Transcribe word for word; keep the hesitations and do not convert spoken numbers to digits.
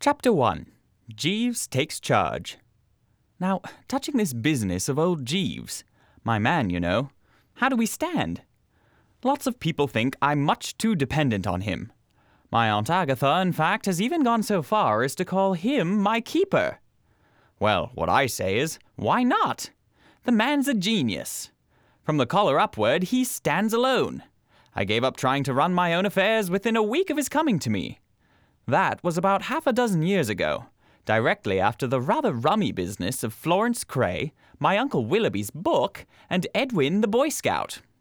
Chapter one. Jeeves Takes Charge. Now, touching this business of old Jeeves, my man, you know, how do we stand? Lots of people think I'm much too dependent on him. My Aunt Agatha, in fact, has even gone so far as to call him my keeper. Well, what I say is, why not? The man's a genius. From the collar upward, he stands alone. I gave up trying to run my own affairs within a week of his coming to me. That was about half a dozen years ago, directly after the rather rummy business of Florence Cray, my Uncle Willoughby's book, and Edwin the Boy Scout.